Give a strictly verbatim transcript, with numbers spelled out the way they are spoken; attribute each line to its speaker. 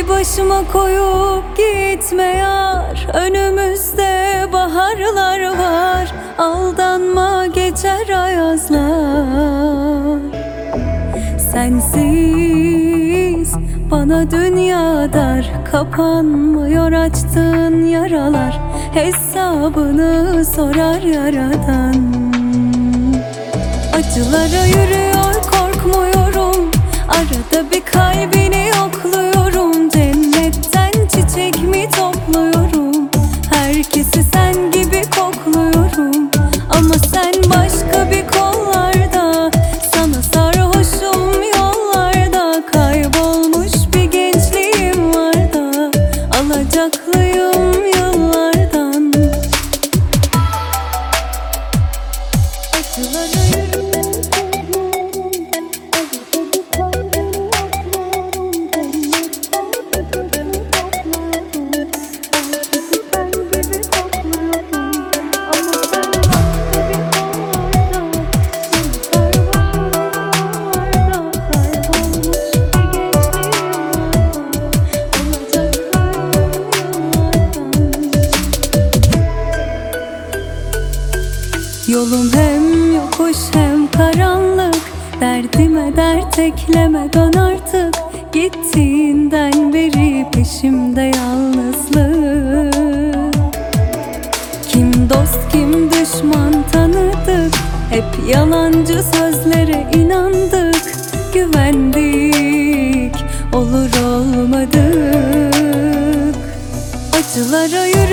Speaker 1: başıma koyup gitme yar. Önümüzde baharlar var, aldanma geçer ayazlar. Sensiz bana dünya dar, kapanmıyor açtığın yaralar. Hesabını sorar yaradan. Acılara yürüyor korkmuyorum, arada bir kalbini yokluyorum. Cennetten çiçek mi topluyorum, herkesi sen gibi kokluyorum. Ama sen başka bir kollarda, sana sarhoşum yollarda. Kaybolmuş bir gençliğim var da, alacaklıyım yıllardan. Acılara yolum hem yokuş hem karanlık, derdime dert ekleme dön artık. Gittiğinden beri peşimde yalnızlık. Kim dost kim düşman tanıdık, hep yalancı sözlere inandık. Güvendik olur olmadık. Acılara yürü